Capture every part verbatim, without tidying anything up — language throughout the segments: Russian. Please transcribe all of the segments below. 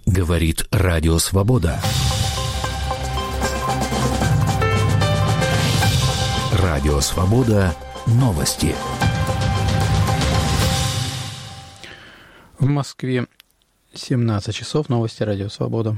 Говорит Радио Свобода. Радио Свобода. Новости. В Москве семнадцать часов. Новости Радио Свобода.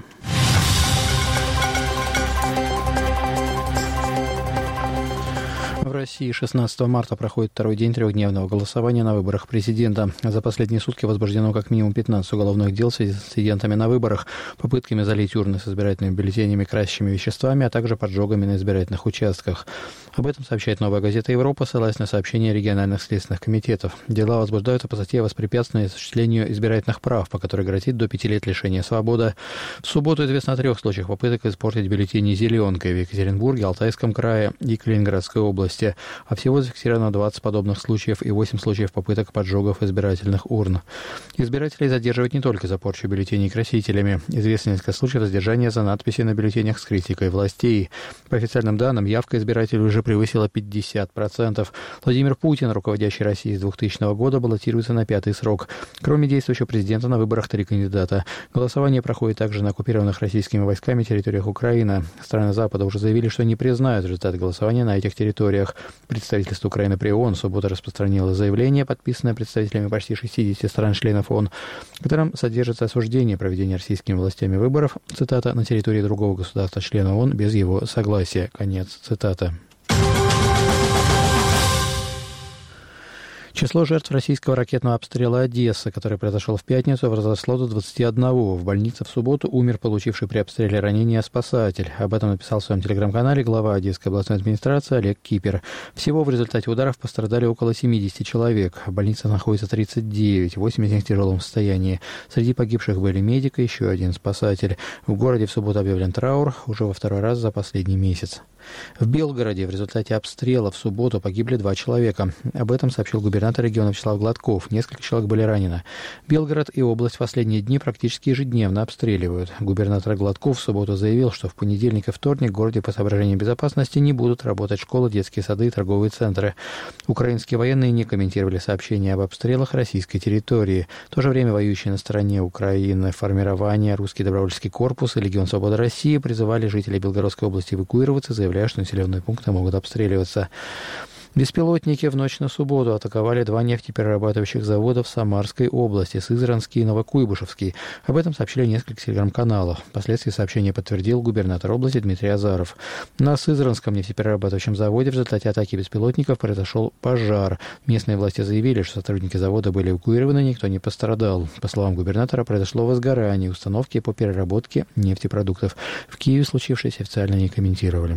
В России шестнадцатого марта проходит второй день трехдневного голосования на выборах президента. За последние сутки возбуждено как минимум пятнадцать уголовных дел в связи с инцидентами на выборах, попытками залить урны с избирательными бюллетенями красящими веществами, а также поджогами на избирательных участках. Об этом сообщает «Новая газета Европа», ссылаясь на сообщения региональных следственных комитетов. Дела возбуждаются по статье о воспрепятствовании осуществлению избирательных прав, по которой грозит до пяти лет лишения свободы. В субботу известно о трех случаях попыток испортить бюллетени зеленкой в Екатеринбурге, Алтайском крае и Калининградской области. А всего зафиксировано двадцать подобных случаев и восемь случаев попыток поджогов избирательных урн. Избирателей задерживают не только за порчу бюллетеней красителями. Известно несколько случаев задержания за надписи на бюллетенях с критикой властей. По официальным данным, явка избирателей уже превысила пятьдесят процентов. Владимир Путин, руководящий Россией с двухтысячного года, баллотируется на пятый срок. Кроме действующего президента, на выборах три кандидата. Голосование проходит также на оккупированных российскими войсками территориях Украины. Страны Запада уже заявили, что не признают результаты голосования на этих территориях. Представительство Украины при ООН в субботу распространило заявление, подписанное представителями почти шестидесяти стран-членов ООН, в котором содержится осуждение проведения российскими властями выборов, цитата, на территории другого государства-члена ООН без его согласия. Конец цитаты. Число жертв российского ракетного обстрела Одессы, который произошел в пятницу, возросло до двадцати одного. В больнице в субботу умер получивший при обстреле ранения спасатель. Об этом написал в своем телеграм-канале глава Одесской областной администрации Олег Кипер. Всего в результате ударов пострадали около семидесяти человек. В больнице находится тридцать девять, восемь из них в тяжелом состоянии. Среди погибших были медик и еще один спасатель. В городе в субботу объявлен траур уже во второй раз за последний месяц. В Белгороде в результате обстрела в субботу погибли два человека. Об этом сообщил губернатор региона Вячеслав Гладков. Несколько человек были ранены. Белгород и область в последние дни практически ежедневно обстреливают. Губернатор Гладков в субботу заявил, что в понедельник и вторник в городе по соображениям безопасности не будут работать школы, детские сады и торговые центры. Украинские военные не комментировали сообщения об обстрелах российской территории. В то же время воюющие на стороне Украины формирования Русский добровольческий корпус и Легион Свободы России призывали жителей Белгородской области эвакуироваться, заявляя, что населенные пункты могут обстреливаться. Беспилотники в ночь на субботу атаковали два нефтеперерабатывающих завода в Самарской области, Сызранский и Новокуйбышевский. Об этом сообщили несколько телеграм-каналов. Впоследствии сообщение подтвердил губернатор области Дмитрий Азаров. На Сызранском нефтеперерабатывающем заводе в результате атаки беспилотников произошел пожар. Местные власти заявили, что сотрудники завода были эвакуированы, никто не пострадал. По словам губернатора, произошло возгорание установки по переработке нефтепродуктов. В Киеве случившееся официально не комментировали.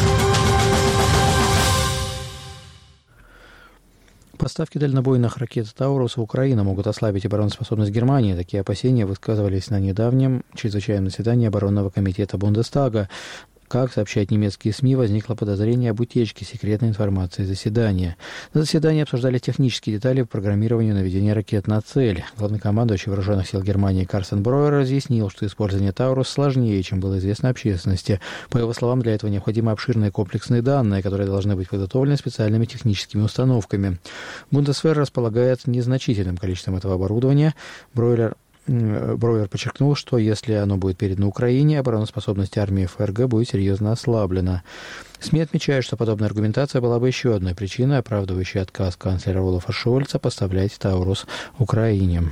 Поставки дальнобойных ракет «Таурус» в Украину могут ослабить обороноспособность Германии. Такие опасения высказывались на недавнем чрезвычайном заседании оборонного комитета Бундестага. Как сообщают немецкие СМИ, возникло подозрение об утечке секретной информации заседания. На заседании обсуждали технические детали программирования наведения ракет на цель. Главнокомандующий Вооруженных сил Германии Карстен Броер разъяснил, что использование «Таурус» сложнее, чем было известно общественности. По его словам, для этого необходимы обширные комплексные данные, которые должны быть подготовлены специальными техническими установками. Бундесвер располагает незначительным количеством этого оборудования. Бройлер Броер подчеркнул, что если оно будет передано Украине, обороноспособность армии ФРГ будет серьезно ослаблена. СМИ отмечают, что подобная аргументация была бы еще одной причиной, оправдывающей отказ канцлера Олафа Шольца поставлять «Таурус» Украине.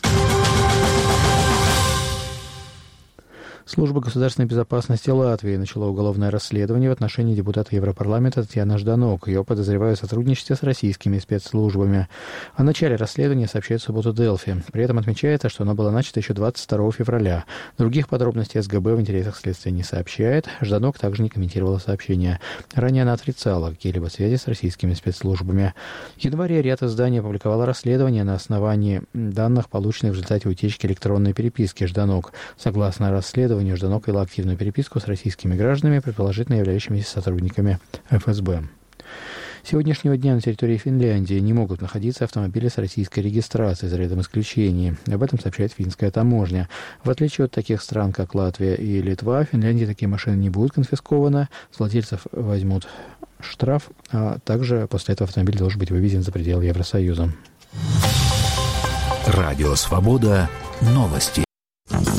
Служба государственной безопасности Латвии начала уголовное расследование в отношении депутата Европарламента Татьяны Жданок. Ее подозревают в сотрудничестве с российскими спецслужбами. О начале расследования сообщает в субботу Делфи. При этом отмечается, что оно было начато еще двадцать второго февраля. Других подробностей СГБ в интересах следствия не сообщает. Жданок также не комментировала сообщение. Ранее она отрицала какие-либо связи с российскими спецслужбами. В январе ряд изданий опубликовало расследование на основании данных, полученных в результате утечки электронной переписки Жданок. Согласно расследованию, Жданок вела активную переписку с российскими гражданами, предположительно являющимися сотрудниками эф эс бэ. С сегодняшнего дня на территории Финляндии не могут находиться автомобили с российской регистрацией, за рядом исключений. Об этом сообщает финская таможня. В отличие от таких стран, как Латвия и Литва, в Финляндии такие машины не будут конфискованы, с владельцев возьмут штраф, а также после этого автомобиль должен быть вывезен за пределы Евросоюза. Радио «Свобода». Новости.